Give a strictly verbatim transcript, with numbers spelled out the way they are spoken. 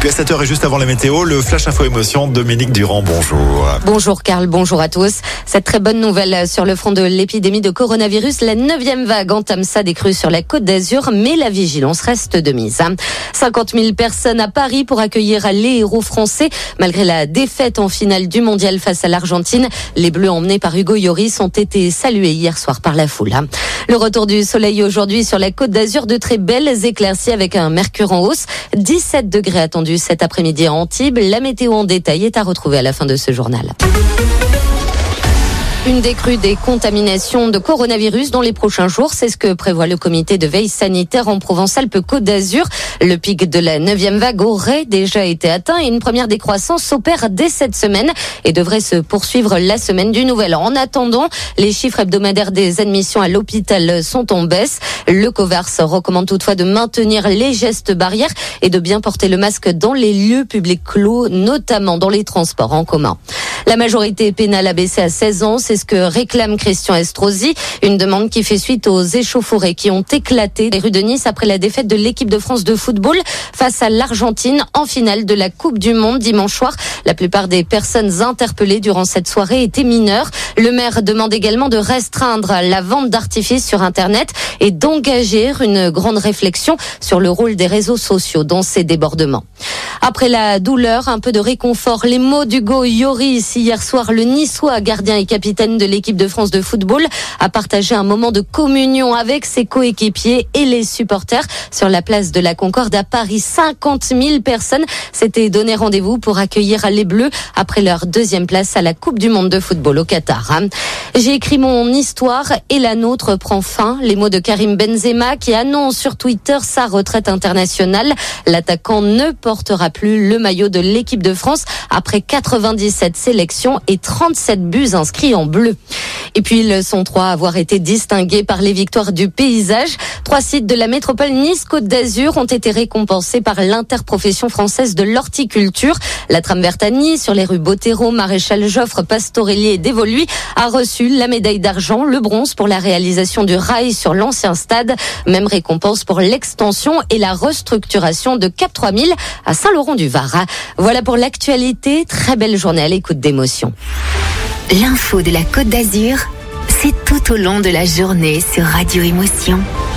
à sept heures et juste avant la météo, le Flash Info Émotion, Dominique Durand, bonjour. Bonjour Karl, bonjour à tous. Cette très bonne nouvelle sur le front de l'épidémie de coronavirus, la neuvième vague entame sa décrue sur la Côte d'Azur, mais la vigilance reste de mise. cinquante mille personnes à Paris pour accueillir les héros français. Malgré la défaite en finale du mondial face à l'Argentine, les Bleus emmenés par Hugo Lloris ont été salués hier soir par la foule. Le retour du soleil aujourd'hui sur la Côte d'Azur, de très belles éclaircies avec un mercure en hausse. dix-sept degrés attendus cet après-midi à Antibes. La météo en détail est à retrouver à la fin de ce journal. Une décrue des contaminations de coronavirus dans les prochains jours, c'est ce que prévoit le comité de veille sanitaire en Provence-Alpes-Côte d'Azur. Le pic de la neuvième vague aurait déjà été atteint et une première décroissance s'opère dès cette semaine et devrait se poursuivre la semaine du Nouvel An. En attendant, les chiffres hebdomadaires des admissions à l'hôpital sont en baisse. Le COVARS recommande toutefois de maintenir les gestes barrières et de bien porter le masque dans les lieux publics clos, notamment dans les transports en commun. La majorité pénale a baissé à seize ans, c'est ce que réclame Christian Estrosi, une demande qui fait suite aux échauffourées qui ont éclaté les rues de Nice après la défaite de l'équipe de France de football face à l'Argentine en finale de la Coupe du Monde dimanche soir. La plupart des personnes interpellées durant cette soirée étaient mineures. Le maire demande également de restreindre la vente d'artifices sur Internet et d'engager une grande réflexion sur le rôle des réseaux sociaux dans ces débordements. Après la douleur, un peu de réconfort. Les mots d'Hugo Lloris hier soir, le Niçois, gardien et capitaine de l'équipe de France de football, a partagé un moment de communion avec ses coéquipiers et les supporters sur la place de la Concorde à Paris. cinquante mille personnes s'étaient donné rendez-vous pour accueillir les Bleus après leur deuxième place à la Coupe du Monde de football au Qatar. J'ai écrit mon histoire et la nôtre prend fin. Les mots de Karim Benzema qui annonce sur Twitter sa retraite internationale. L'attaquant ne portera plus le maillot de l'équipe de France après quatre-vingt-dix-sept sélections et trente-sept buts inscrits en bleu. Et puis ils sont trois à avoir été distingués par les victoires du paysage. Trois sites de la métropole Nice-Côte d'Azur ont été récompensés par l'interprofession française de l'horticulture. La trame verte à Nice, sur les rues Bottero, Maréchal Joffre, Pastorelli et Dévoluy, a reçu la médaille d'argent, le bronze pour la réalisation du rail sur l'ancien stade. Même récompense pour l'extension et la restructuration de Cap trois mille à Saint-Laurent-du-Var. Voilà pour l'actualité. Très belle journée à l'écoute d'Émotion. L'info de la Côte d'Azur, c'est tout au long de la journée sur Radio Émotion.